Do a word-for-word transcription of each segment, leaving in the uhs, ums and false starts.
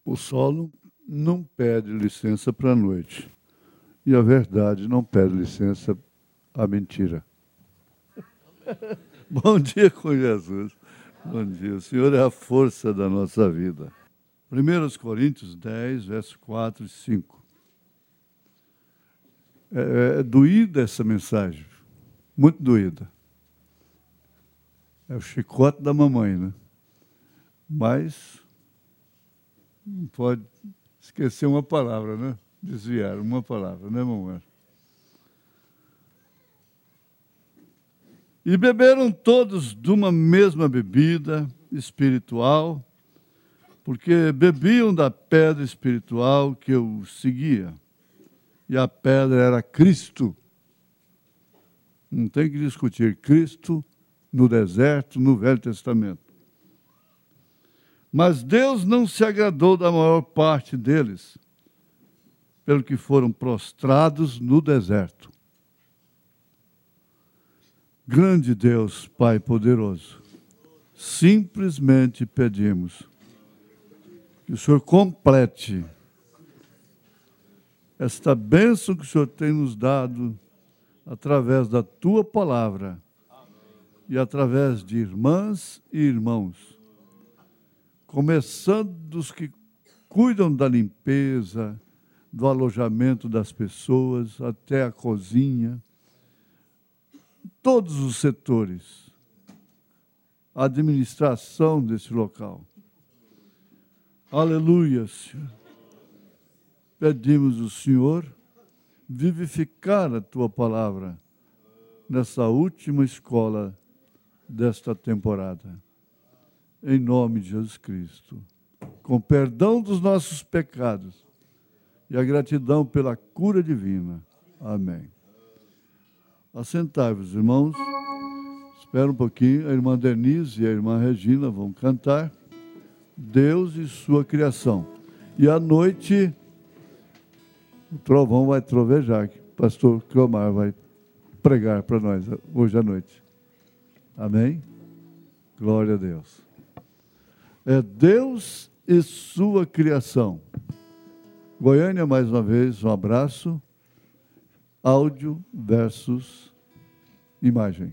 O sol não pede licença para a noite. E a verdade não pede licença à mentira. Bom dia com Jesus. Bom dia. O Senhor é a força da nossa vida. primeira Coríntios dez, versos quatro e cinco. É, é doída essa mensagem. Muito doída. É o chicote da mamãe, né? Mas não pode esquecer uma palavra, né? Desviar uma palavra, né, mamãe? E beberam todos de uma mesma bebida espiritual, porque bebiam da pedra espiritual que eu seguia. E a pedra era Cristo. Não tem que discutir Cristo no deserto, no Velho Testamento. Mas Deus não se agradou da maior parte deles, pelo que foram prostrados no deserto. Grande Deus, Pai poderoso, simplesmente pedimos que o Senhor complete esta bênção que o Senhor tem nos dado através da Tua palavra e através de irmãs e irmãos, começando dos que cuidam da limpeza, do alojamento das pessoas, até a cozinha, todos os setores, a administração desse local. Aleluia, Senhor. Pedimos ao Senhor vivificar a Tua palavra nessa última escola desta temporada. Em nome de Jesus Cristo. Com perdão dos nossos pecados e a gratidão pela cura divina. Amém. Assentai-vos, irmãos. Espera um pouquinho. A irmã Denise e a irmã Regina vão cantar Deus e sua criação. E à noite, o trovão vai trovejar. O pastor Clomar vai pregar para nós hoje à noite. Amém? Glória a Deus. É Deus e sua criação. Goiânia, mais uma vez, um abraço. Áudio versus imagem.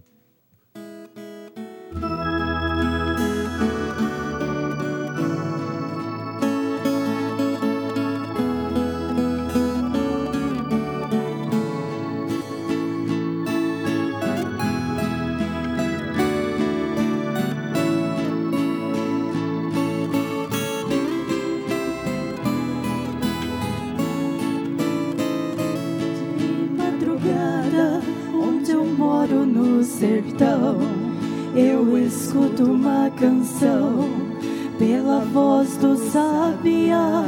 Sertão, eu escuto uma canção pela voz do sabiá.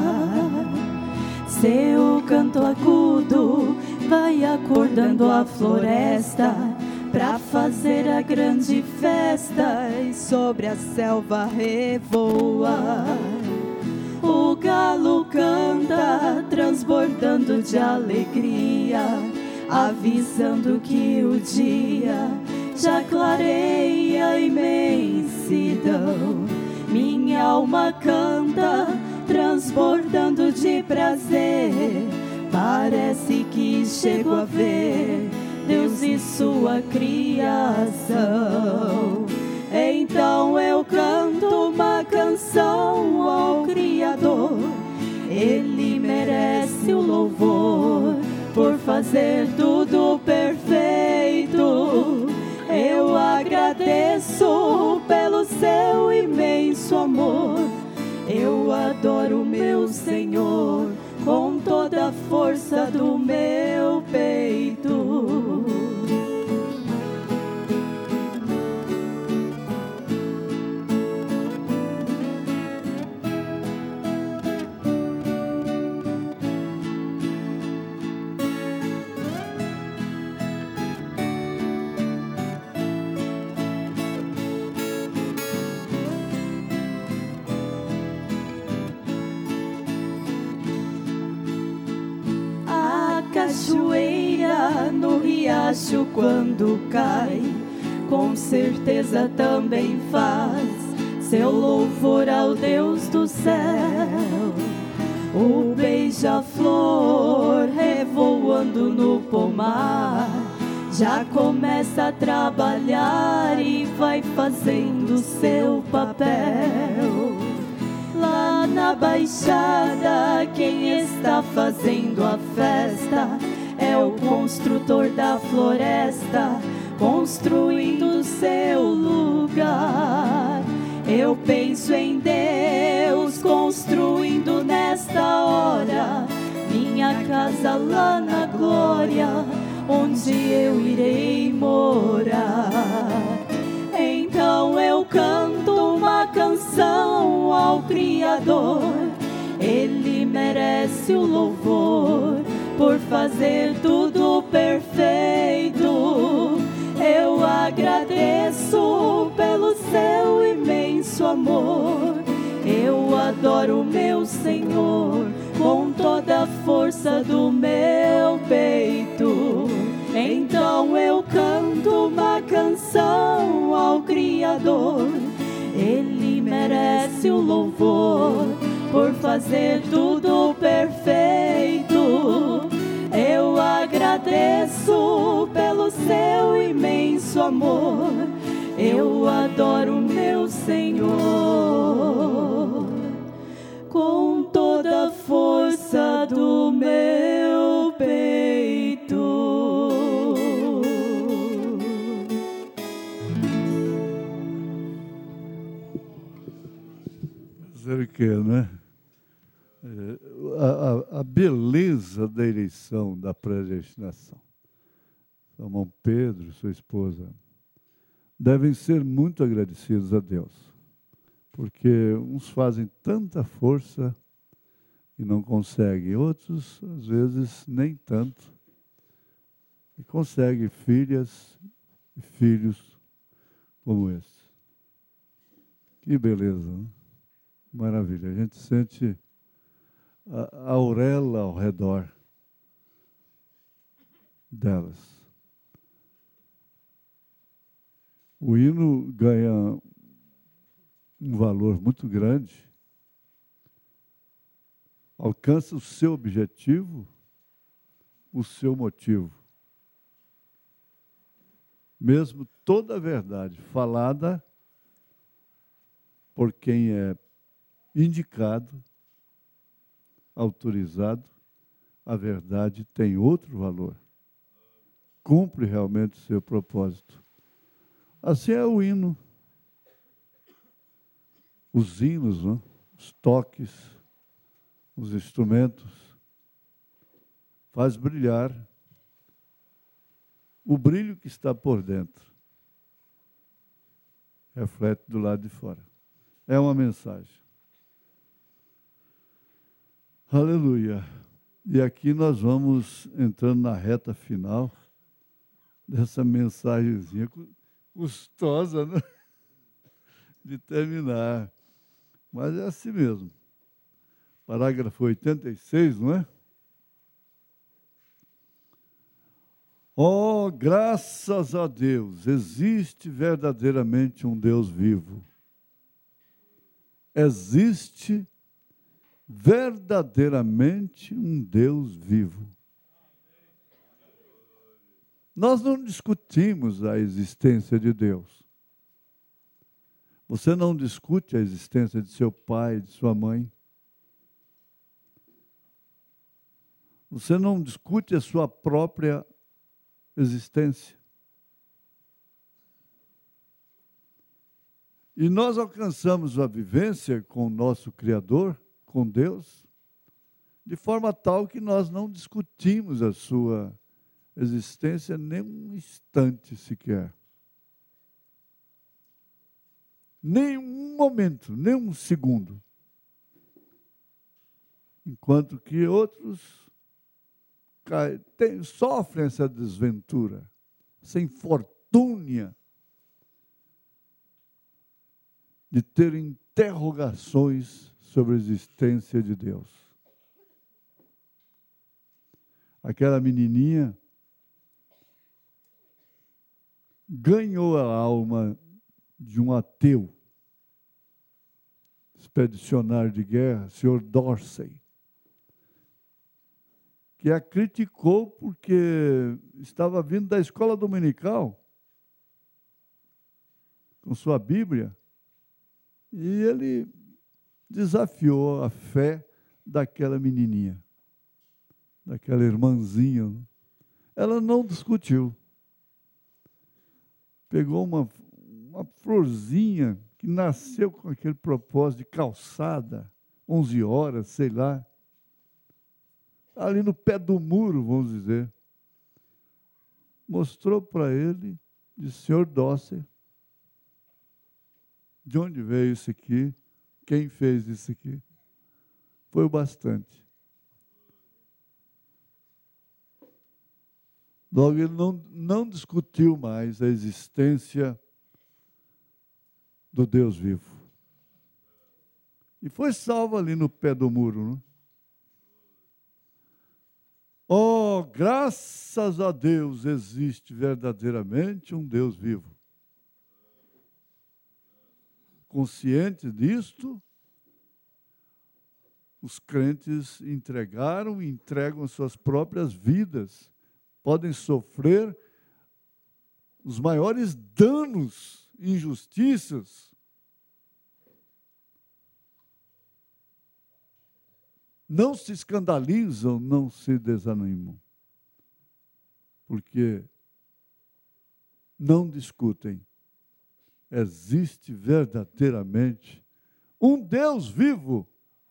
Seu canto agudo vai acordando a floresta pra fazer a grande festa e sobre a selva revoa. O galo canta transbordando de alegria, avisando que o dia já clareia a imensidão. Minha alma canta, transbordando de prazer. Parece que chego a ver Deus e sua criação. Então eu canto uma canção ao Criador. Ele merece o louvor por fazer tudo perfeito. Eu agradeço pelo seu imenso amor. Eu adoro meu Senhor com toda a força do meu peito. Cachoeira no riacho quando cai, com certeza também faz seu louvor ao Deus do céu. O beija-flor revoando no pomar já começa a trabalhar e vai fazendo seu papel. Lá na Baixada, quem está fazendo a festa é o construtor da floresta, construindo seu lugar. Eu penso em Deus construindo nesta hora minha casa lá na glória, onde eu irei morar. Então eu canto uma canção ao Criador, Ele merece o louvor por fazer tudo perfeito. Eu agradeço pelo seu imenso amor. Eu adoro meu Senhor com toda a força do meu peito. Então eu canto uma canção ao Criador. Ele merece o louvor por fazer tudo perfeito. Eu agradeço pelo seu imenso amor. Eu adoro meu Senhor com toda a força do meu peito. Fazer o quê, né? A, a, a beleza da eleição, da predestinação. São Pedro, sua esposa, devem ser muito agradecidos a Deus, porque uns fazem tanta força e não conseguem, outros, às vezes, nem tanto, e conseguem filhas e filhos como esse. Que beleza, né? Maravilha. A gente sente a, a auréola ao redor delas. O hino ganha um valor muito grande, alcança o seu objetivo, o seu motivo. Mesmo toda a verdade falada por quem é indicado, autorizado, a verdade tem outro valor. Cumpre realmente o seu propósito. Assim é o hino. Os hinos, né? Os toques, os instrumentos, faz brilhar o brilho que está por dentro. Reflete do lado de fora. É uma mensagem. Aleluia. E aqui nós vamos entrando na reta final dessa mensagenzinha custosa, né? De terminar. Mas é assim mesmo. Parágrafo oitenta e seis, não é? Oh, graças a Deus, existe verdadeiramente um Deus vivo. Existe verdadeiramente um Deus vivo. Nós não discutimos a existência de Deus. Você não discute a existência de seu pai, de sua mãe. Você não discute a sua própria existência. E nós alcançamos a vivência com o nosso Criador, com Deus, de forma tal que nós não discutimos a sua existência nem um instante sequer. Nem um momento, nem um segundo. Enquanto que outros caem, tem, sofrem essa desventura, essa infortúnia de ter interrogações sobre a existência de Deus. Aquela menininha ganhou a alma de um ateu, expedicionário de guerra, senhor Dorsey. que a criticou porque estava vindo da escola dominical com sua Bíblia, e ele desafiou a fé daquela menininha, daquela irmãzinha. Ela não discutiu. Pegou uma, uma florzinha que nasceu com aquele propósito de calçada, onze horas, sei lá, ali no pé do muro, vamos dizer. Mostrou para ele, disse: senhor Dosser, de onde veio isso aqui? Quem fez isso aqui? Foi o bastante. Logo, ele não, não discutiu mais a existência do Deus vivo. E foi salvo ali no pé do muro. Né? Oh, graças a Deus existe verdadeiramente um Deus vivo. Consciente disto, os crentes entregaram e entregam suas próprias vidas. Podem sofrer os maiores danos, injustiças. Não se escandalizam, não se desanimam. Porque não discutem. Existe verdadeiramente um Deus vivo.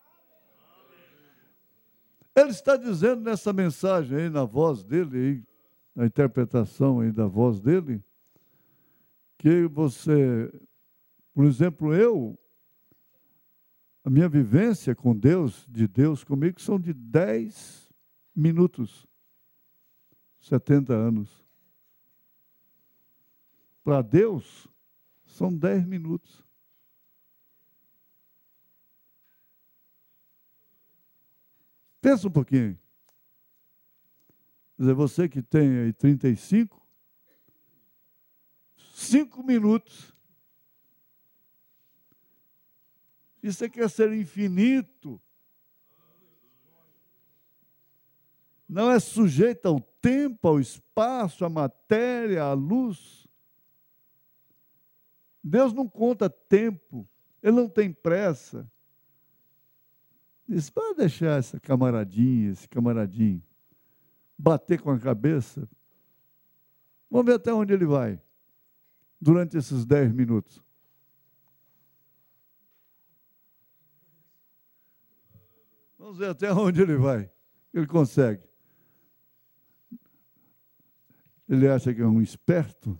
Ele está dizendo nessa mensagem aí, na voz dele, aí, na interpretação aí da voz dele, que você, por exemplo, eu, a minha vivência com Deus, de Deus comigo, são de dez minutos, setenta anos. Para Deus, são dez minutos. Pensa um pouquinho. Quer dizer, você que tem aí trinta e cinco, cinco minutos. Isso é quer ser infinito. Não é sujeito ao tempo, ao espaço, à matéria, à luz. Deus não conta tempo, Ele não tem pressa. Diz, para deixar essa camaradinha, esse camaradinho, bater com a cabeça. Vamos ver até onde ele vai, durante esses dez minutos. Vamos ver até onde ele vai. Ele consegue. Ele acha que é um esperto?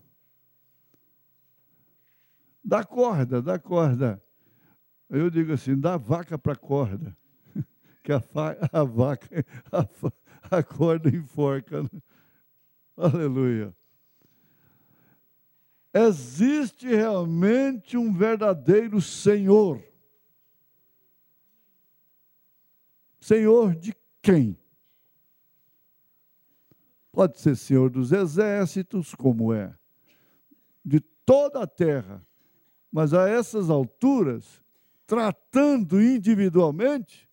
Dá corda, dá corda. Aí eu digo assim, dá vaca para corda. Que a, fa, a vaca, a, a corda enforca. Né? Aleluia. Existe realmente um verdadeiro Senhor. Senhor de quem? Pode ser Senhor dos exércitos, como é, de toda a terra. Mas a essas alturas, tratando individualmente,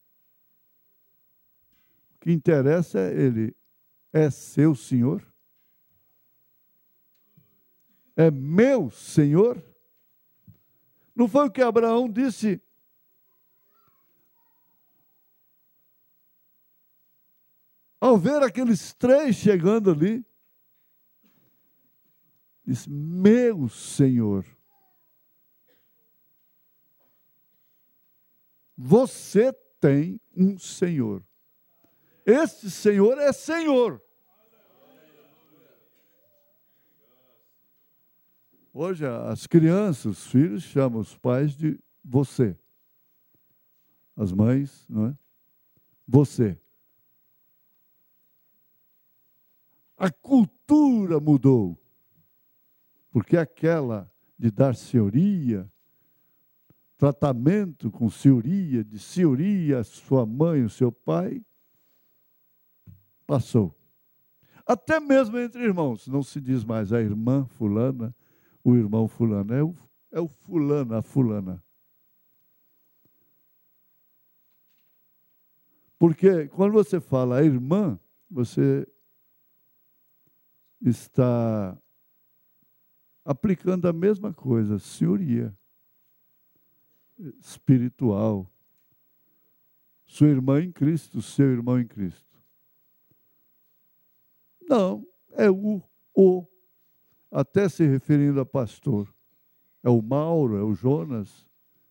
o que interessa é ele é seu Senhor? É meu Senhor? Não foi o que Abraão disse? Ao ver aqueles três chegando ali, disse, meu Senhor. Você tem um Senhor. Esse Senhor é Senhor. Hoje as crianças, os filhos chamam os pais de você. As mães, não é? Você. A cultura mudou. Porque aquela de dar senhoria, tratamento com senhoria, de senhoria, a sua mãe, o seu pai, passou. Até mesmo entre irmãos, não se diz mais a irmã fulana, o irmão fulano, é o, é o fulano, a fulana. Porque quando você fala a irmã, você está aplicando a mesma coisa, senhoria espiritual. Sua irmã em Cristo, seu irmão em Cristo. Não, é o, o, até se referindo a pastor. É o Mauro, é o Jonas,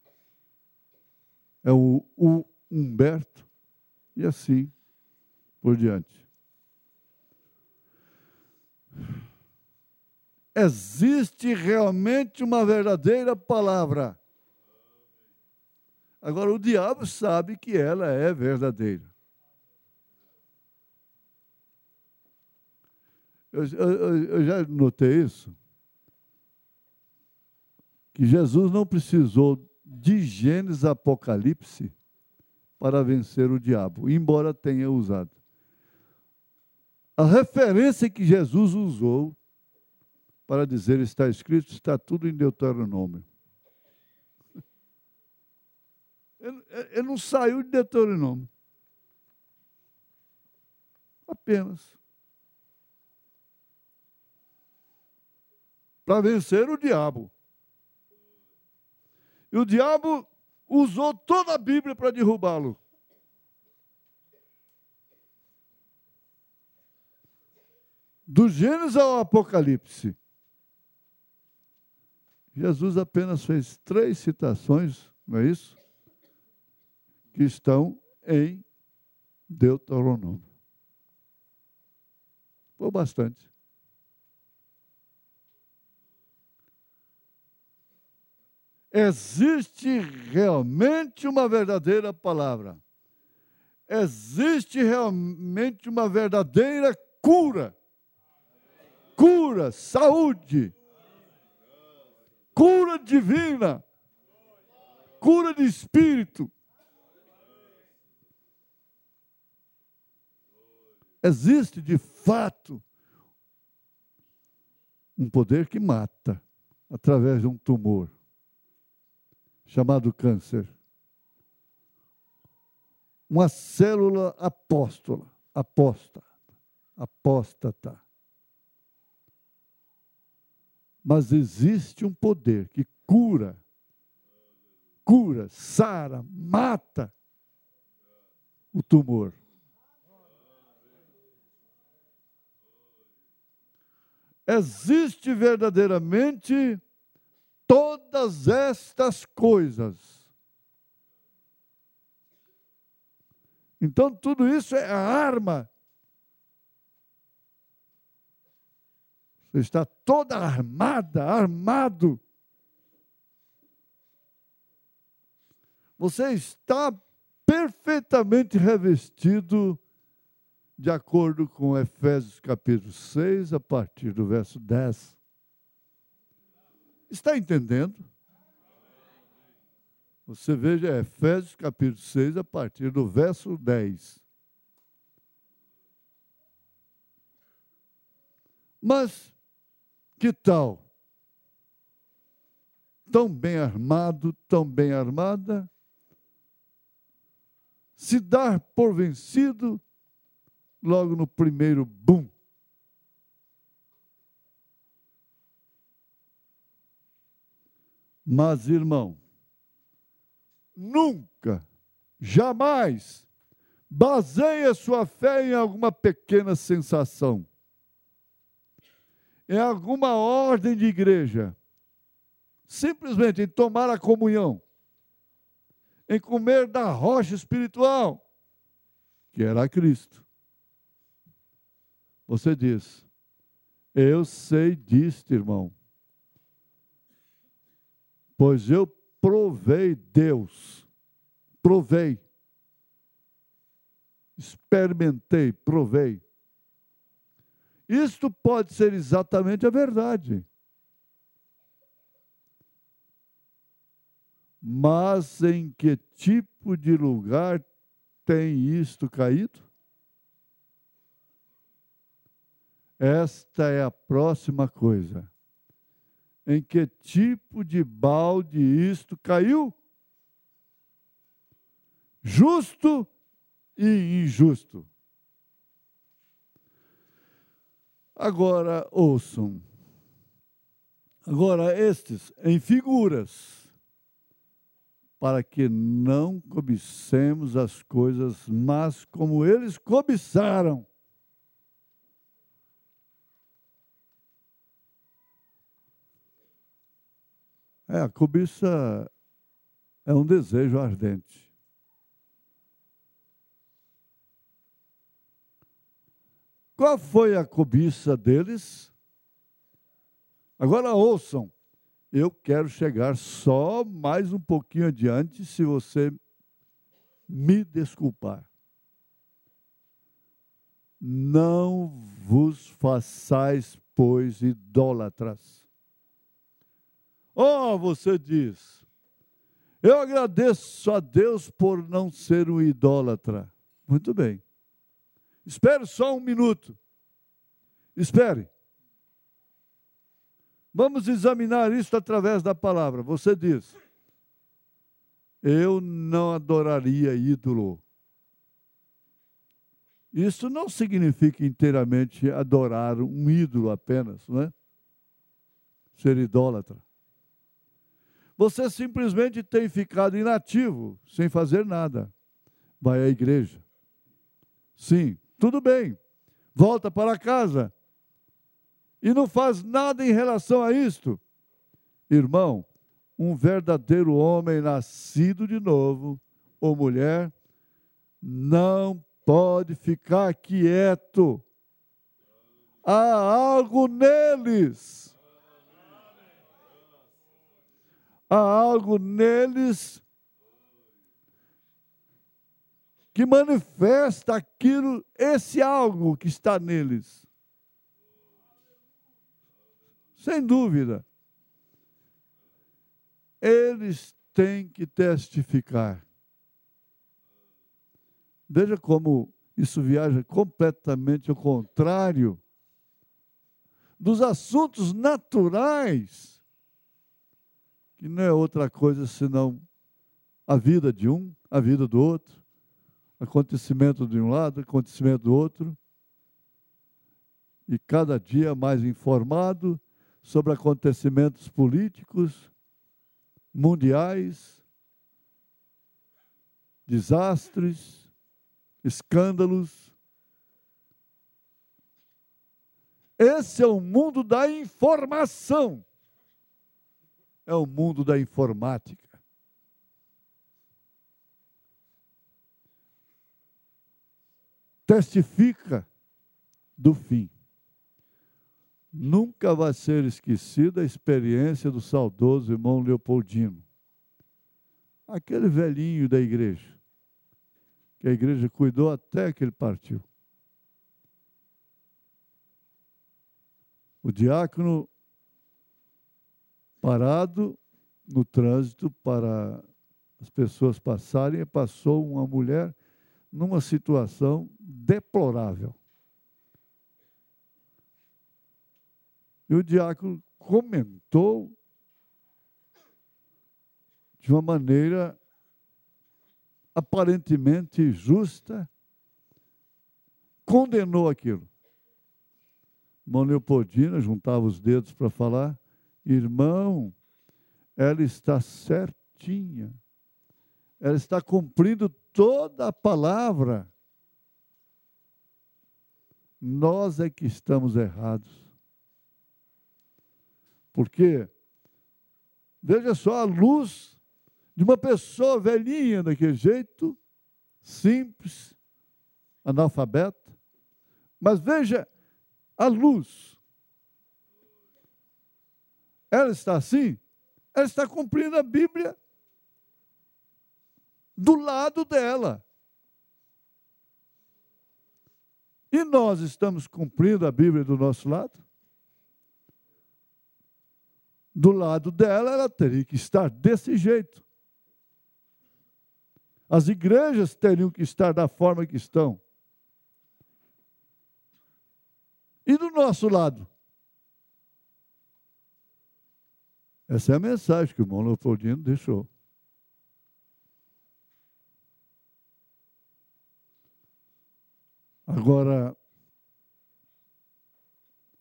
é o, o Humberto, e assim por diante. Existe realmente uma verdadeira palavra. Agora, o diabo sabe que ela é verdadeira. Eu, eu, eu já notei isso, que Jesus não precisou de Gênesis a Apocalipse para vencer o diabo, embora tenha usado. A referência que Jesus usou para dizer está escrito, está tudo em Deuteronômio. Ele, ele não saiu de Deuteronômio. Apenas. Para vencer o diabo. E o diabo usou toda a Bíblia para derrubá-lo. Do Gênesis ao Apocalipse. Jesus apenas fez três citações, não é isso? Que estão em Deuteronômio. Foi bastante. Existe realmente uma verdadeira palavra. Existe realmente uma verdadeira cura. Cura, saúde. Cura divina. Cura de espírito. Existe, de fato, um poder que mata através de um tumor, chamado câncer. Uma célula apóstola, apóstata, apóstata. Mas existe um poder que cura, cura, sara, mata o tumor. Existe verdadeiramente todas estas coisas. Então, tudo isso é a arma. Você está toda armada, armado. Você está perfeitamente revestido de acordo com Efésios capítulo seis, a partir do verso dez. Está entendendo? Você veja Efésios capítulo seis, a partir do verso dez. Mas, que tal? Tão bem armado, tão bem armada, se dar por vencido logo no primeiro boom. Mas, irmão, nunca, jamais baseie a sua fé em alguma pequena sensação, em alguma ordem de igreja, simplesmente em tomar a comunhão, em comer da rocha espiritual, que era Cristo. Você diz, eu sei disto, irmão, pois eu provei Deus, provei, experimentei, provei. Isto pode ser exatamente a verdade. Mas em que tipo de lugar tem isto caído? Esta é a próxima coisa. Em que tipo de balde isto caiu? Justo e injusto. Agora, ouçam. Agora, estes, em figuras, para que não cobicemos as coisas más como eles cobiçaram. É, a cobiça é um desejo ardente. Qual foi a cobiça deles? Agora ouçam, eu quero chegar só mais um pouquinho adiante, se você me desculpar. Não vos façais, pois, idólatras. Oh, você diz, eu agradeço a Deus por não ser um idólatra. Muito bem. Espere só um minuto. Espere. Vamos examinar isso através da palavra. Você diz, eu não adoraria ídolo. Isso não significa inteiramente adorar um ídolo apenas, não é? Ser idólatra. Você simplesmente tem ficado inativo, sem fazer nada. Vai à igreja. Sim, tudo bem. Volta para casa. E não faz nada em relação a isto. Irmão, um verdadeiro homem nascido de novo, ou mulher, não pode ficar quieto. Há algo neles. Há algo neles que manifesta aquilo, esse algo que está neles. Sem dúvida. Eles têm que testificar. Veja como isso viaja completamente ao contrário dos assuntos naturais, que não é outra coisa senão a vida de um, a vida do outro, acontecimento de um lado, acontecimento do outro, e cada dia mais informado sobre acontecimentos políticos, mundiais, desastres, escândalos. Esse é o mundo da informação. É o mundo da informática. Testifica do fim. Nunca vai ser esquecida a experiência do saudoso irmão Leopoldino. Aquele velhinho da igreja, que a igreja cuidou até que ele partiu. O diácono parado no trânsito para as pessoas passarem, passou uma mulher numa situação deplorável. E o diácono comentou de uma maneira aparentemente justa, condenou aquilo. Irmão Leopoldina juntava os dedos para falar, irmão, ela está certinha, ela está cumprindo toda a palavra. Nós é que estamos errados. Porque, veja só a luz de uma pessoa velhinha daquele jeito, simples, analfabeta, mas veja a luz. Ela está assim, ela está cumprindo a Bíblia do lado dela. E nós estamos cumprindo a Bíblia do nosso lado? Do lado dela, ela teria que estar desse jeito. As igrejas teriam que estar da forma que estão. E do nosso lado? Essa é a mensagem que o irmão Leopoldino deixou. Agora,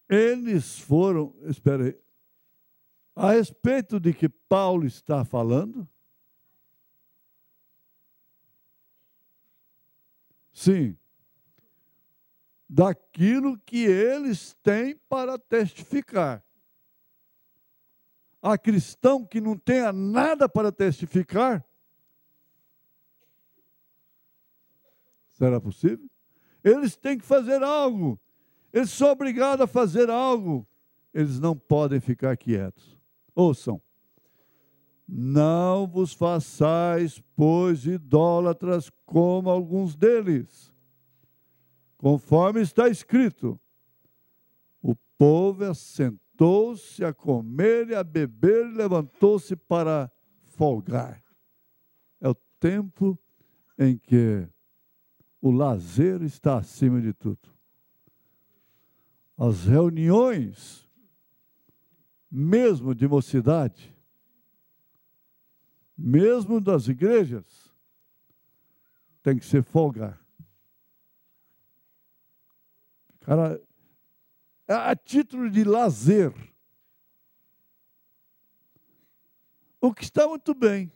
Eles foram, espera aí, a respeito de que Paulo está falando? Sim. Daquilo que eles têm para testificar. Há cristão que não tenha nada para testificar? Será possível? Eles têm que fazer algo. Eles são obrigados a fazer algo. Eles não podem ficar quietos. Ouçam. Não vos façais, pois, idólatras como alguns deles. Conforme está escrito, o povo assentou-se a comer e a beber e levantou-se para folgar. É o tempo em que o lazer está acima de tudo. As reuniões, mesmo de mocidade, mesmo das igrejas, tem que ser folgar. Cara, a título de lazer. O que está muito bem.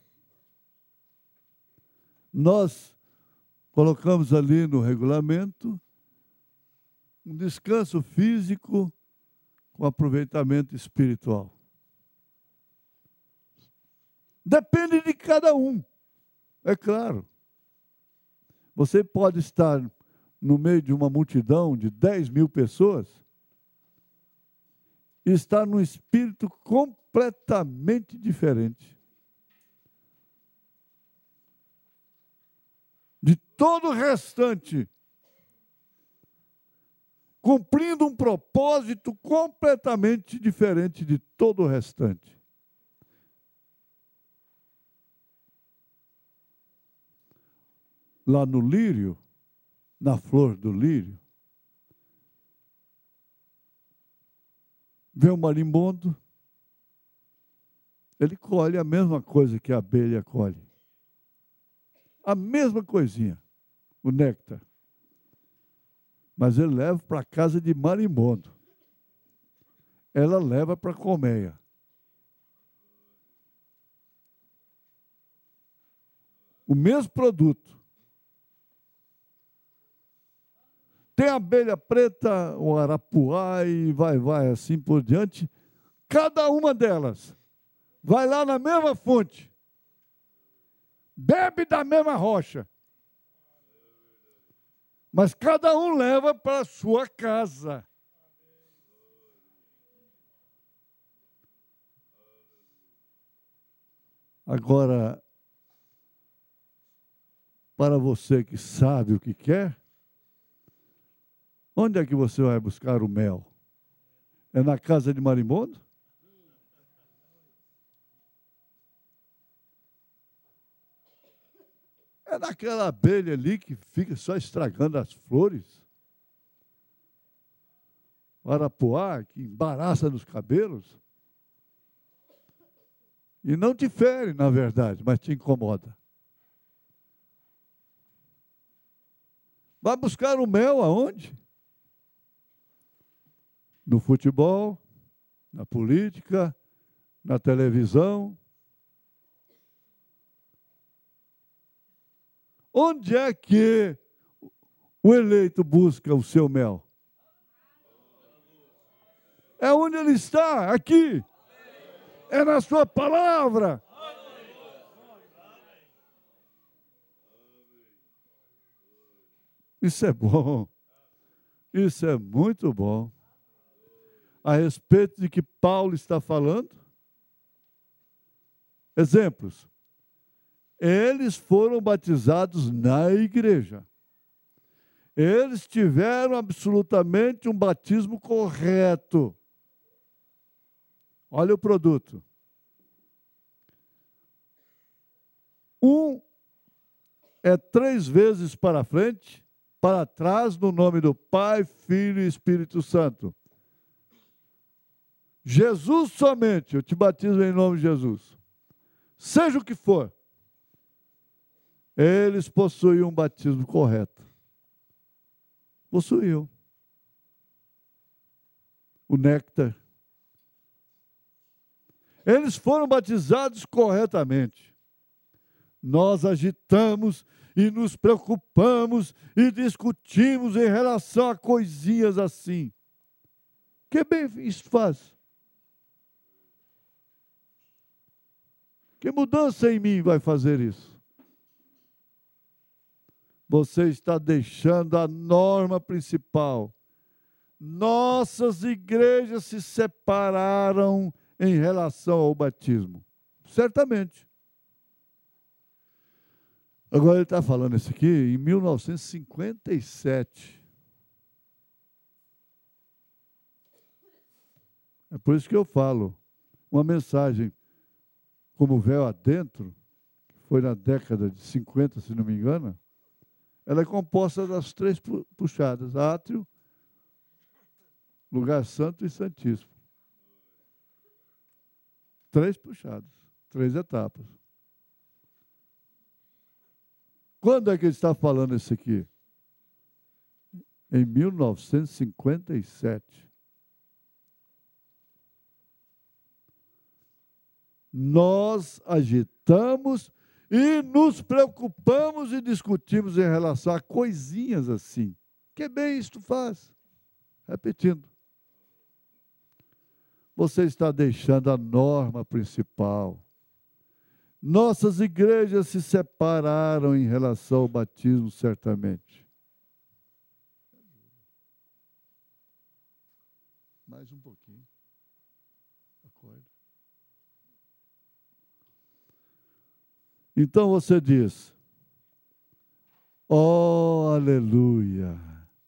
Nós colocamos ali no regulamento um descanso físico com aproveitamento espiritual. Depende de cada um, é claro. Você pode estar no meio de uma multidão de dez mil pessoas e estar num espírito completamente diferente de todo o restante, cumprindo um propósito completamente diferente de todo o restante. Lá no lírio, na flor do lírio, vê o marimbondo, ele colhe a mesma coisa que a abelha colhe. A mesma coisinha, o néctar. Mas ele leva para a casa de marimbondo. Ela leva para a colmeia. O mesmo produto. Tem a abelha preta, o arapuá e vai, vai, assim por diante. Cada uma delas vai lá na mesma fonte. Bebe da mesma rocha. Mas cada um leva para a sua casa. Agora, para você que sabe o que quer, onde é que você vai buscar o mel? É na casa de marimbondo? É naquela abelha ali que fica só estragando as flores? O arapuá que embaraça nos cabelos? E não te fere, na verdade, mas te incomoda. Vai buscar o mel aonde? No futebol, na política, na televisão. Onde é que o eleito busca o seu mel? É onde ele está, aqui. É na sua palavra. Isso é bom. Isso é muito bom. A respeito de que Paulo está falando? Exemplos. Eles foram batizados na igreja. Eles tiveram absolutamente um batismo correto. Olha o produto. Um é três vezes para frente, para trás, no nome do Pai, Filho e Espírito Santo. Jesus somente, eu te batizo em nome de Jesus. Seja o que for. Eles possuíam um batismo correto. Possuíam. o néctar. Eles foram batizados corretamente. Nós agitamos e nos preocupamos e discutimos em relação a coisinhas assim. Que bem isso faz? Que mudança em mim vai fazer isso? Você está deixando a norma principal. Nossas igrejas se separaram em relação ao batismo. Certamente. Agora ele está falando isso aqui em mil novecentos e cinquenta e sete. É por isso que eu falo. Uma mensagem como Véu Adentro, que foi na década de cinquenta, se não me engano, ela é composta das três puxadas: átrio, lugar santo e santíssimo. Três puxadas, três etapas. Quando é que ele está falando isso aqui? Em mil novecentos e cinquenta e sete. Nós agitamos e nos preocupamos e discutimos em relação a coisinhas assim. Que bem isto faz? Repetindo. Você está deixando a norma principal. Nossas igrejas se separaram em relação ao batismo, certamente. Mais um pouquinho. Acorde. Então você diz: oh, aleluia!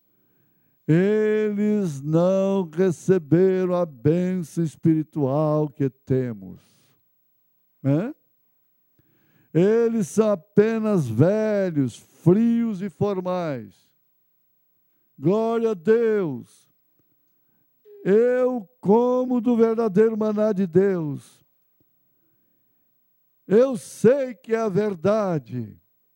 Eles não receberam a bênção espiritual que temos. Né? Eles são apenas velhos, frios e formais. Glória a Deus! Eu como do verdadeiro maná de Deus. Eu sei que é a verdade.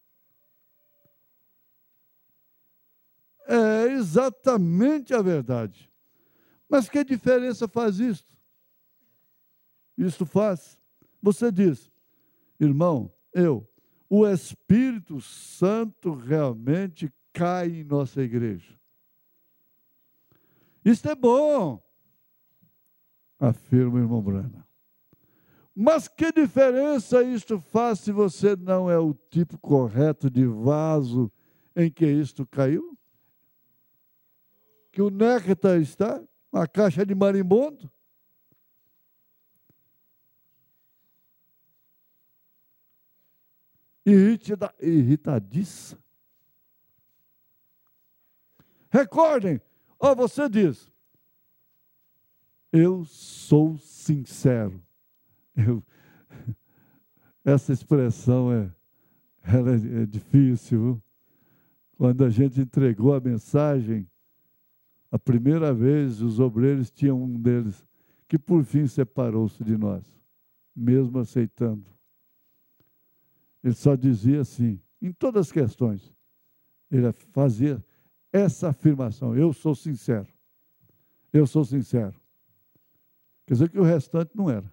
É exatamente a verdade. Mas que diferença faz isto? Isto faz. Você diz: irmão, eu, o Espírito Santo realmente cai em nossa igreja. Isto é bom, afirma o irmão Brana. Mas que diferença isto faz se você não é o tipo correto de vaso em que isto caiu? Que o néctar está, uma caixa de marimbondo? Irrita, irritadiça. Recordem, ó, você diz: eu sou sincero. Eu, essa expressão é, ela é, é difícil. Viu? Quando a gente entregou a mensagem, a primeira vez os obreiros tinham um deles que por fim separou-se de nós, mesmo aceitando. Ele só dizia assim, em todas as questões, ele fazia essa afirmação: eu sou sincero. Eu sou sincero. Quer dizer que o restante não era.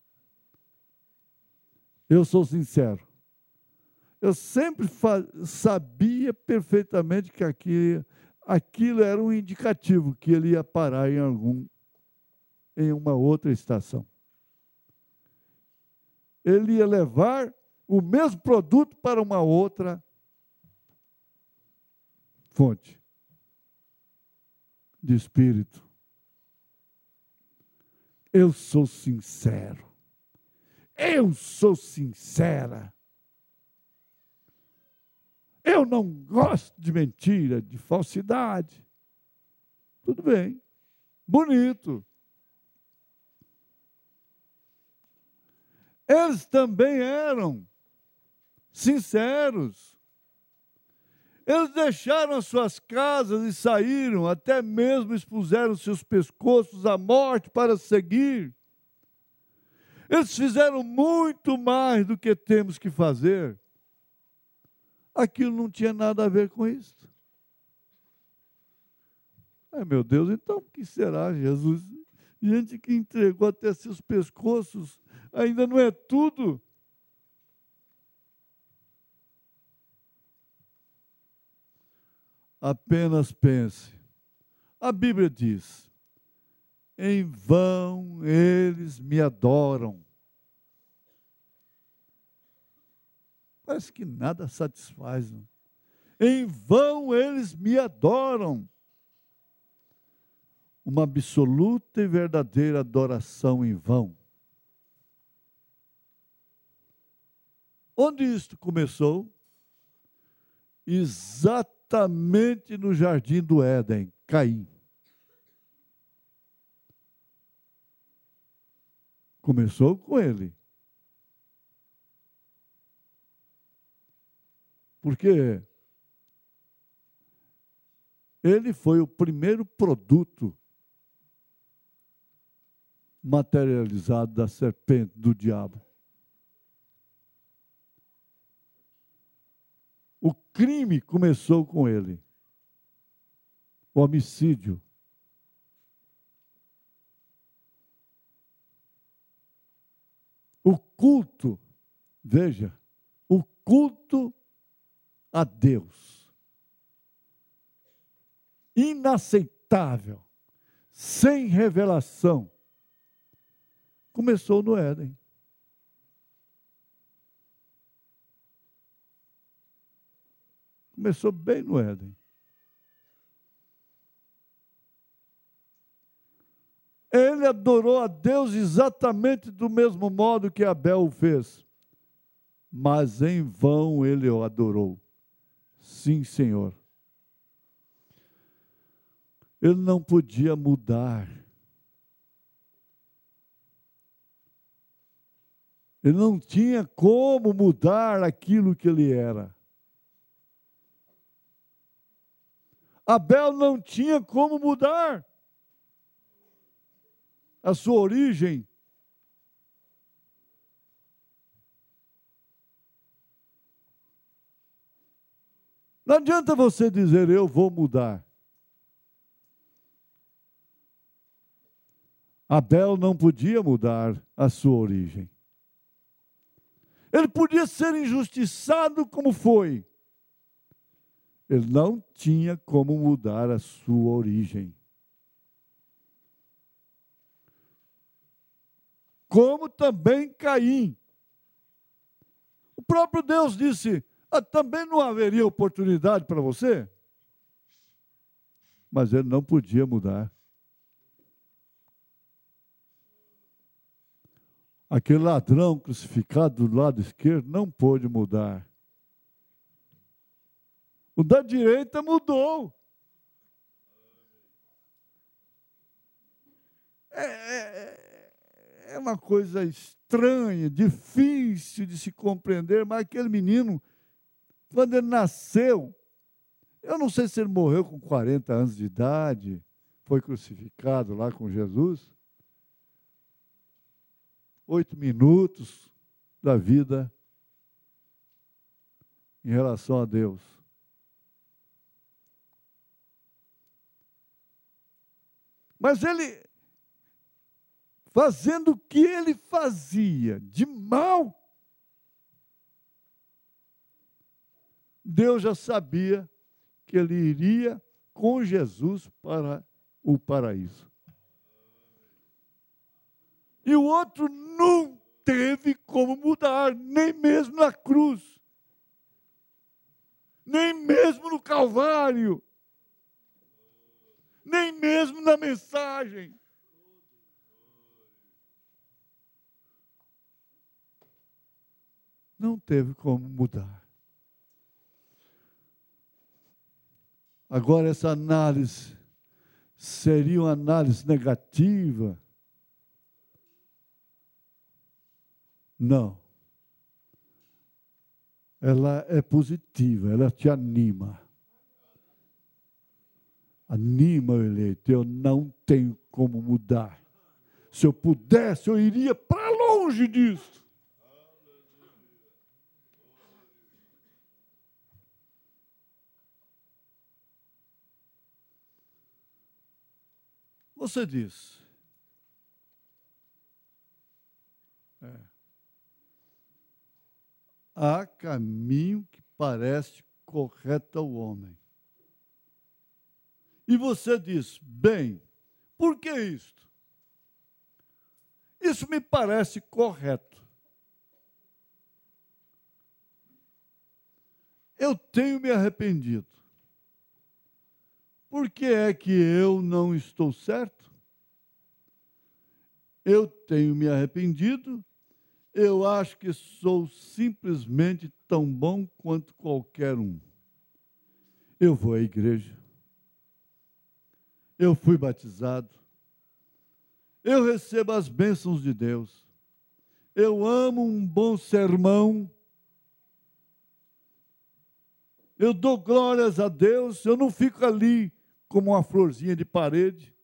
Eu sou sincero. Eu sempre sabia perfeitamente que aquilo, aquilo era um indicativo que ele ia parar em algum, em uma outra estação. Ele ia levar o mesmo produto para uma outra fonte de espírito. Eu sou sincero. Eu sou sincera. Eu não gosto de mentira, de falsidade. Tudo bem. Bonito. Eles também eram sinceros. Eles deixaram as suas casas e saíram, até mesmo expuseram seus pescoços à morte para seguir. Eles fizeram muito mais do que temos que fazer. Aquilo não tinha nada a ver com isso. Ai, meu Deus, então o que será, Jesus? Gente que entregou até seus pescoços, ainda não é tudo. Apenas pense. A Bíblia diz: em vão eles me adoram. Parece que nada satisfaz. Não? Em vão eles me adoram. Uma absoluta e verdadeira adoração em vão. Onde isto começou? Exatamente no jardim do Éden, Caim. Começou com ele. Porque ele foi o primeiro produto materializado da serpente, do diabo. O crime começou com ele. O homicídio. O culto, veja, o culto a Deus. Inaceitável, sem revelação. Começou no Éden. Começou bem no Éden. Ele adorou a Deus exatamente do mesmo modo que Abel o fez. Mas em vão ele o adorou. Sim, Senhor. Ele não podia mudar. Ele não tinha como mudar aquilo que ele era. Abel não tinha como mudar a sua origem. Não adianta você dizer, eu vou mudar. Abel não podia mudar a sua origem. Ele podia ser injustiçado como foi. Ele não tinha como mudar a sua origem. Como também Caim. O próprio Deus disse, ah, também não haveria oportunidade para você? Mas ele não podia mudar. Aquele ladrão crucificado do lado esquerdo não pôde mudar. O da direita mudou. É, é, é uma coisa estranha, difícil de se compreender, mas aquele menino, quando ele nasceu, eu não sei se ele morreu com quarenta anos de idade, foi crucificado lá com Jesus. Oito minutos da vida em relação a Deus. Mas ele, fazendo o que ele fazia de mal, Deus já sabia que ele iria com Jesus para o paraíso. E o outro não teve como mudar, nem mesmo na cruz, nem mesmo no Calvário, nem mesmo na mensagem. Não teve como mudar. Agora, essa análise seria uma análise negativa? Não. Ela é positiva, ela te anima. Anima o eleito, eu não tenho como mudar. Se eu pudesse, eu iria para longe disso. Você diz, É. Há caminho que parece correto ao homem. E você diz, bem, por que isto? Isso me parece correto. Eu tenho me arrependido. Por que é que eu não estou certo? Eu tenho me arrependido. Eu acho que sou simplesmente tão bom quanto qualquer um. Eu vou à igreja. Eu fui batizado. Eu recebo as bênçãos de Deus. Eu amo um bom sermão. Eu dou glórias a Deus. Eu não fico ali como uma florzinha de parede.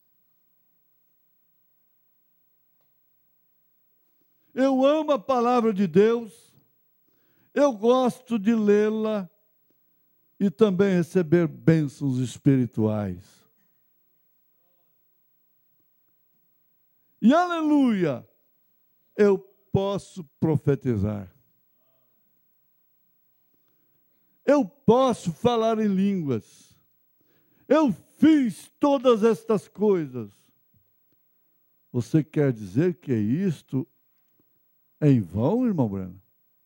Eu amo a palavra de Deus. Eu gosto de lê-la e também receber bênçãos espirituais. E aleluia, eu posso profetizar. Eu posso falar em línguas. Eu fiz todas estas coisas. Você quer dizer que isto é em vão, irmão Breno?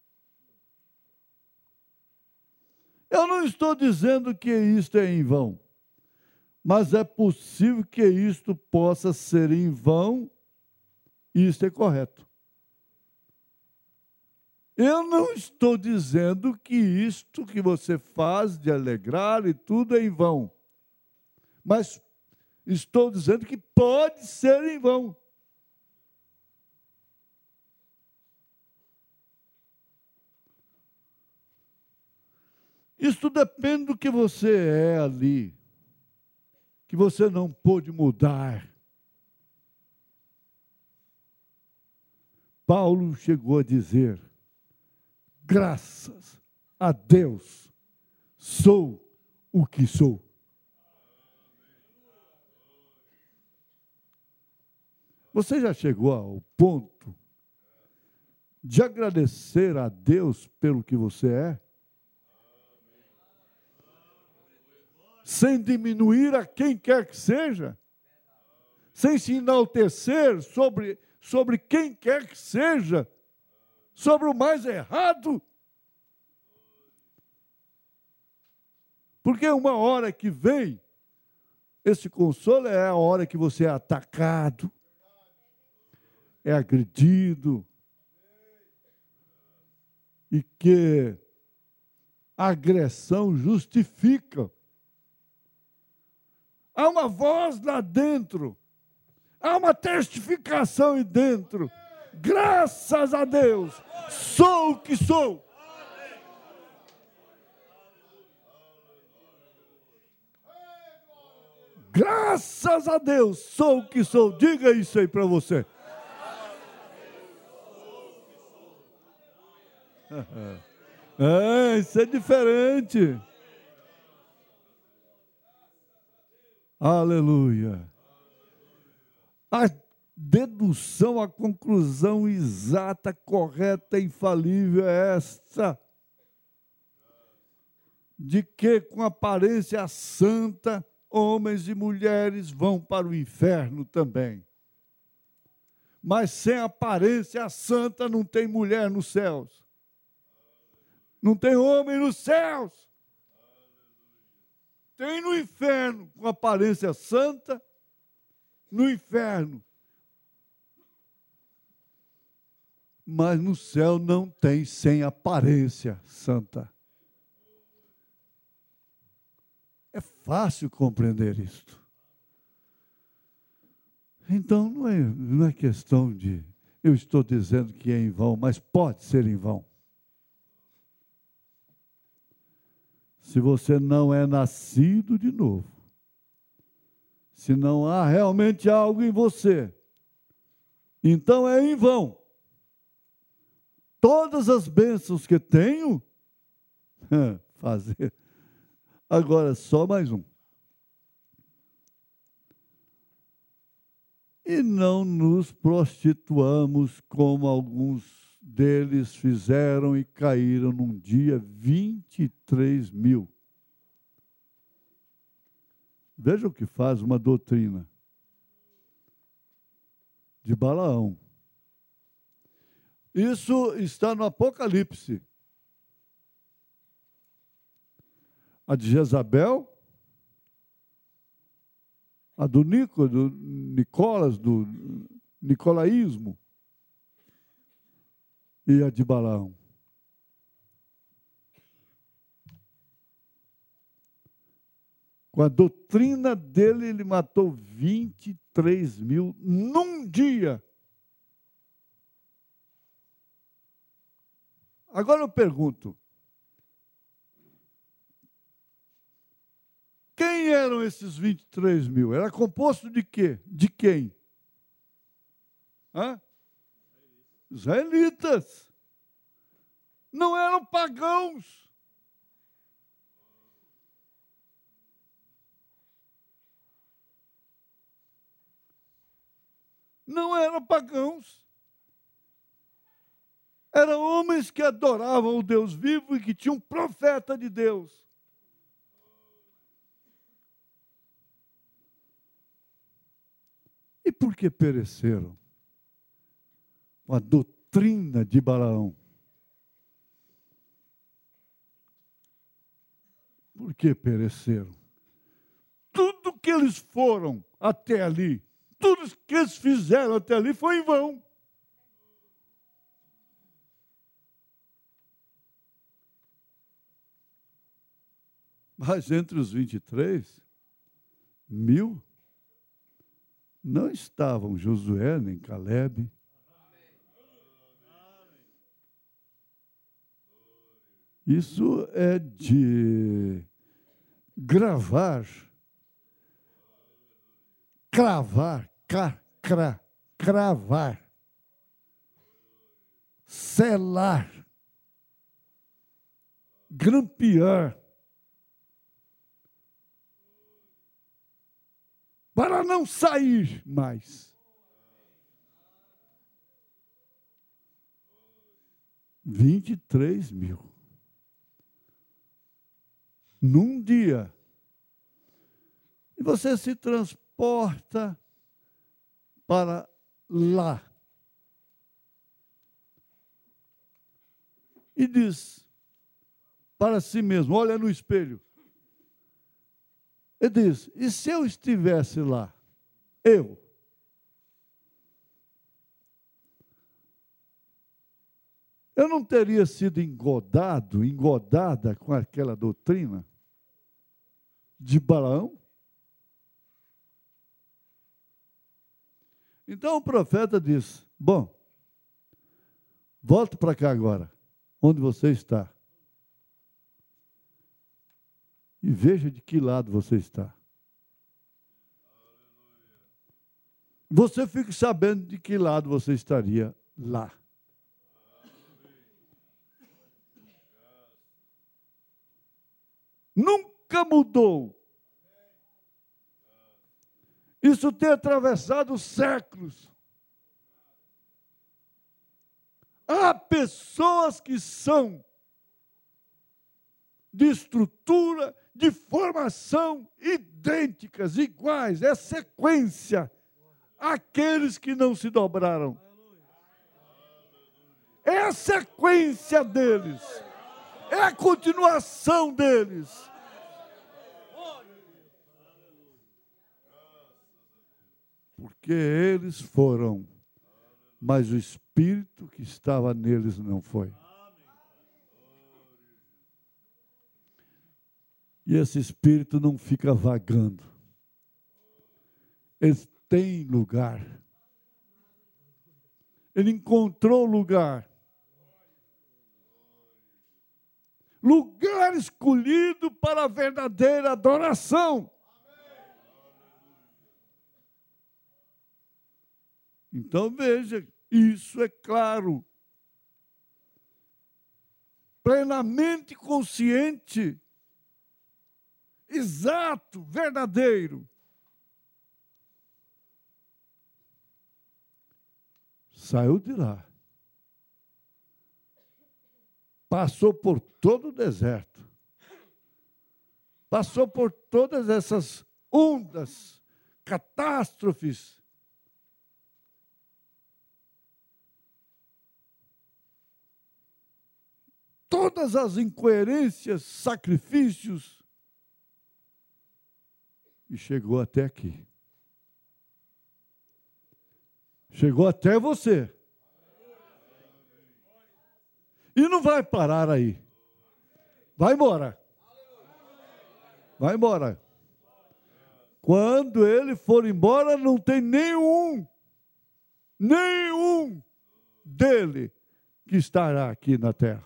Eu não estou dizendo que isto é em vão, mas é possível que isto possa ser em vão e isto é correto. Eu não estou dizendo que isto que você faz de alegrar e tudo é em vão, mas estou dizendo que pode ser em vão. Isso depende do que você é ali, que você não pôde mudar. Paulo chegou a dizer, graças a Deus, sou o que sou. Você já chegou ao ponto de agradecer a Deus pelo que você é? Sem diminuir a quem quer que seja, sem se enaltecer sobre, sobre quem quer que seja, sobre o mais errado. Porque uma hora que vem, esse consolo é a hora que você é atacado, é agredido, e que a agressão justifica. Há uma voz lá dentro. Há uma testificação aí dentro. Graças a Deus, sou o que sou. Graças a Deus, sou o que sou. Diga isso aí para você. É, isso é diferente. Aleluia. A dedução, a conclusão exata, correta, infalível é esta: de que com aparência santa, homens e mulheres vão para o inferno também. Mas sem aparência santa não tem mulher nos céus. Não tem homem nos céus. Tem no inferno com aparência santa, no inferno. Mas no céu não tem sem aparência santa. É fácil compreender isto. Então não é, não é questão de, eu estou dizendo que é em vão, mas pode ser em vão. Se você não é nascido de novo, se não há realmente algo em você, então é em vão. Todas as bênçãos que tenho, fazer. Agora, só mais um. e não nos prostituamos como alguns deles fizeram e caíram num dia vinte e três mil. Veja o que faz uma doutrina de Balaão. Isso está no Apocalipse. A de Jezabel, a do Nico, do Nicolas, do nicolaísmo, e a de Balaão. Com a doutrina dele, ele matou vinte e três mil num dia. Agora eu pergunto, quem eram esses vinte e três mil? Era composto de quê? De quem? Hã? Israelitas. Não eram pagãos. Não eram pagãos. Eram homens que adoravam o Deus vivo e que tinham um profeta de Deus. E por que pereceram? Com a doutrina de Balaão. Por que pereceram? Tudo que eles foram até ali, tudo que eles fizeram até ali foi em vão. Mas entre os vinte e três mil, não estavam Josué nem Calebe. Isso é de gravar, cravar, ca, cra, cravar, selar, grampear, para não sair mais. Vinte e três mil. Num dia. E você se transporta para lá. E diz para si mesmo, olha no espelho. E diz, e se eu estivesse lá? Eu. Eu não teria sido engodado, engodada com aquela doutrina de Balaão? Então o profeta diz, bom, volte para cá agora, onde você está. E veja de que lado você está. Você fique sabendo de que lado você estaria lá. Nunca mudou. Isso tem atravessado séculos. Há pessoas que são de estrutura, de formação idênticas, iguais, é sequência. Aqueles que não se dobraram. É a sequência deles. É a continuação deles. Porque eles foram, mas o Espírito que estava neles não foi. E esse Espírito não fica vagando. Ele tem lugar. Ele encontrou lugar. Lugar escolhido para a verdadeira adoração. Então veja, isso é claro. Plenamente consciente. Exato, verdadeiro. saiu de lá. Passou por todo o deserto. Passou por todas essas ondas, catástrofes. Todas as incoerências, sacrifícios. E chegou até aqui. Chegou até você. E não vai parar aí. Vai embora. Vai embora. Quando ele for embora, não tem nenhum, nenhum dele que estará aqui na terra.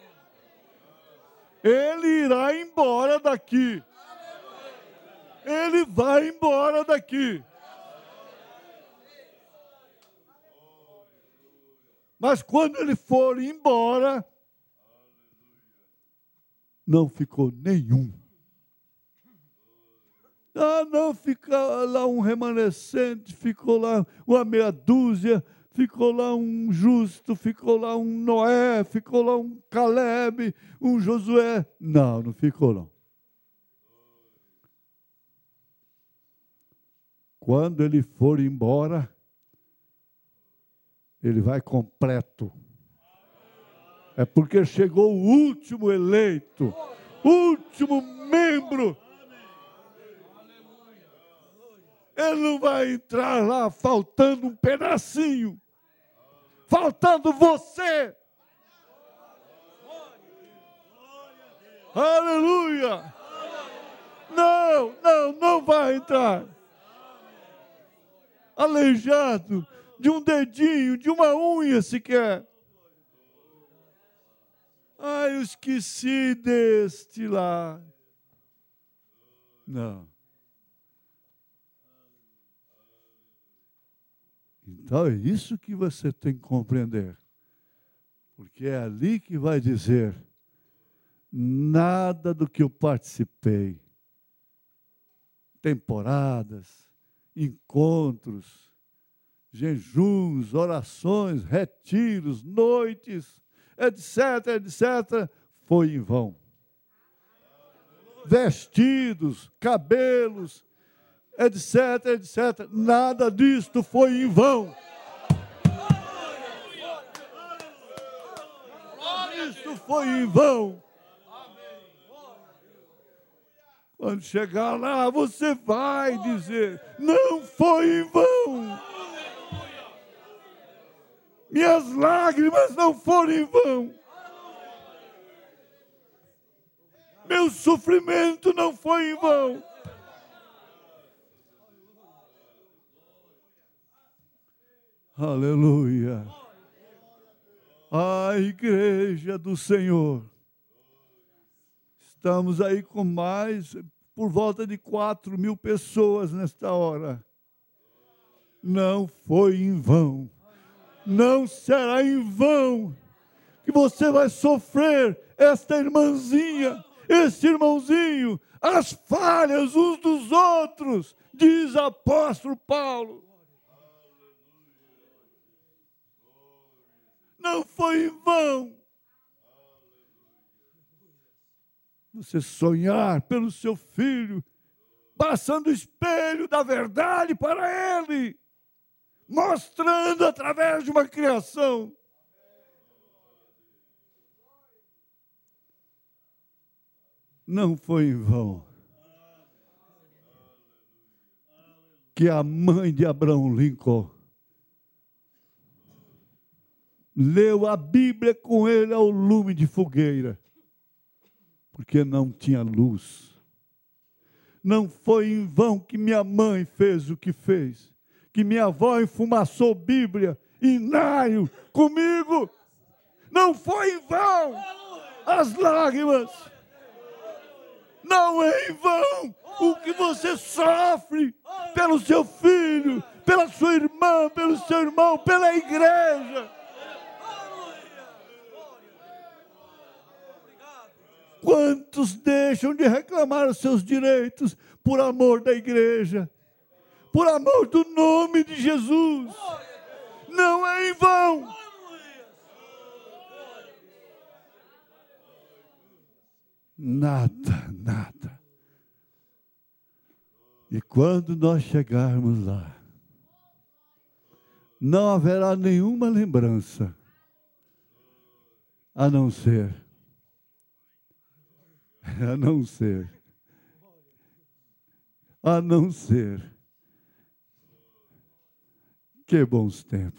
Ele irá embora daqui. Ele vai embora daqui. Mas quando ele for embora, não ficou nenhum. Ah, não, fica lá um remanescente, ficou lá uma meia dúzia, ficou lá um justo, ficou lá um Noé, ficou lá um Caleb, um Josué. Não, não ficou não. Quando ele for embora, ele vai completo. É porque chegou o último eleito, último membro. Ele não vai entrar lá faltando um pedacinho, faltando você. Aleluia! Não, não, não vai entrar. Aleijado de um dedinho, de uma unha sequer. Ai, eu esqueci deste lá. Não. Então é isso que você tem que compreender. Porque é ali que vai dizer: nada do que eu participei, temporadas, encontros, jejuns, orações, retiros, noites, etc, etcétera, foi em vão. Vestidos, cabelos, etc, etcétera, nada disto foi em vão. Isto foi em vão. Quando chegar lá, você vai dizer: não foi em vão. Minhas lágrimas não foram em vão. Meu sofrimento não foi em vão. Aleluia. A igreja do Senhor. Estamos aí com mais, por volta de quatro mil pessoas nesta hora. Não foi em vão. Não será em vão que você vai sofrer, esta irmãzinha, este irmãozinho, as falhas uns dos outros, diz o apóstolo Paulo. Não foi em vão você sonhar pelo seu filho, passando o espelho da verdade para ele, mostrando através de uma criação. Não foi em vão que a mãe de Abraham Lincoln leu a Bíblia com ele ao lume de fogueira, porque não tinha luz. Não foi em vão que minha mãe fez o que fez, que minha avó enfumaçou Bíblia em Naio comigo. Não foi em vão as lágrimas. Não é em vão o que você sofre pelo seu filho, pela sua irmã, pelo seu irmão, pela igreja. Quantos deixam de reclamar os seus direitos por amor da igreja, por amor do nome de Jesus? Não é em vão. Nada, nada. E quando nós chegarmos lá, não haverá nenhuma lembrança, a não ser, a não ser, a não ser, que bons tempos.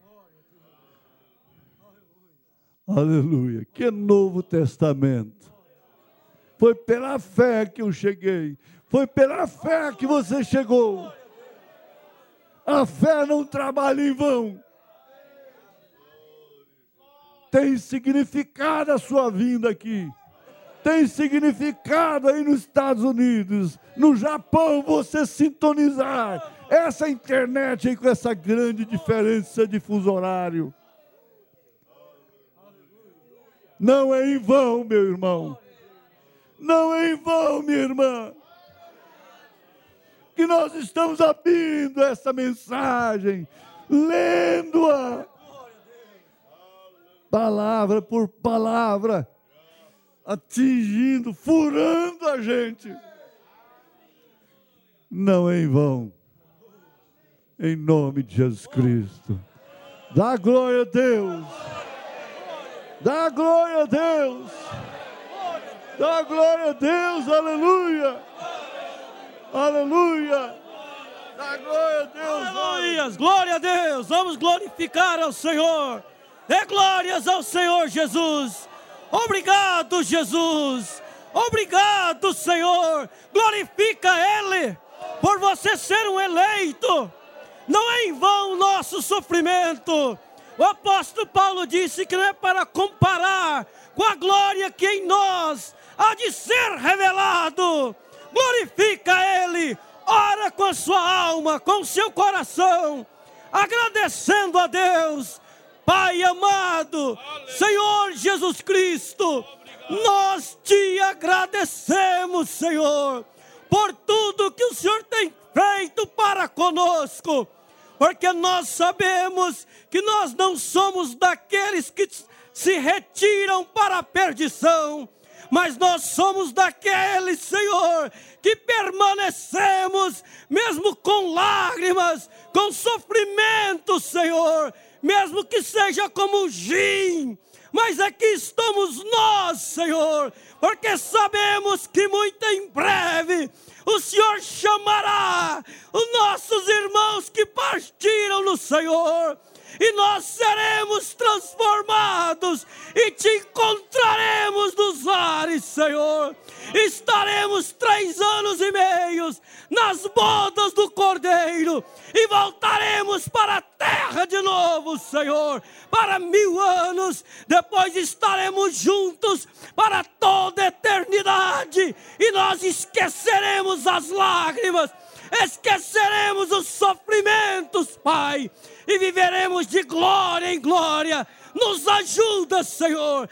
Aleluia, que Novo Testamento. Foi pela fé que eu cheguei, foi pela fé que você chegou. A fé não trabalha em vão. Tem significado a sua vinda aqui. Tem significado aí nos Estados Unidos, no Japão, você sintonizar essa internet aí com essa grande diferença de fuso horário. Não é em vão, meu irmão. Não é em vão, minha irmã, que nós estamos abrindo essa mensagem, lendo-a, palavra por palavra, atingindo, furando a gente. Não é em vão, em nome de Jesus Cristo. Dá glória a Deus, dá glória a Deus, dá glória a Deus, aleluia. Aleluia! Dá glória a Deus! Aleluia! Glória a Deus! Vamos glorificar ao Senhor! Dê glórias ao Senhor Jesus! Obrigado, Jesus! Obrigado, Senhor! Glorifica Ele por você ser um eleito! Não é em vão o nosso sofrimento! O apóstolo Paulo disse que não é para comparar com a glória que em nós há de ser revelado! Glorifica Ele, ora com a sua alma, com o seu coração, agradecendo a Deus. Pai amado, Senhor Jesus Cristo, nós te agradecemos, Senhor, por tudo que o Senhor tem feito para conosco, porque nós sabemos que nós não somos daqueles que se retiram para a perdição, mas nós somos daqueles, Senhor, que permanecemos, mesmo com lágrimas, com sofrimento, Senhor, mesmo que seja como gin, mas aqui estamos nós, Senhor, porque sabemos que muito em breve o Senhor chamará os nossos irmãos que partiram no Senhor, e nós seremos transformados e te encontraremos nos ares, Senhor. Estaremos três anos e meios nas bodas do Cordeiro e voltaremos para a terra de novo, Senhor, para mil anos. Depois estaremos juntos para toda a eternidade e nós esqueceremos as lágrimas, esqueceremos os sofrimentos, Pai, e viveremos de glória em glória. Nos ajuda, Senhor,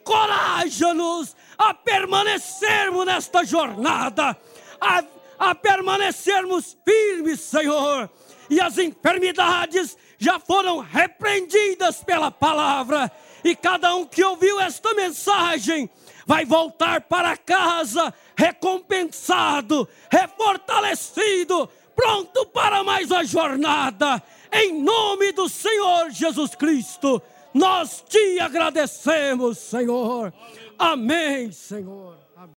encoraja-nos a permanecermos nesta jornada, a, a permanecermos firmes, Senhor, e as enfermidades já foram repreendidas pela palavra, e cada um que ouviu esta mensagem vai voltar para casa recompensado, refortalecido, pronto para mais uma jornada. Em nome do Senhor Jesus Cristo, nós te agradecemos, Senhor. Amém, Senhor.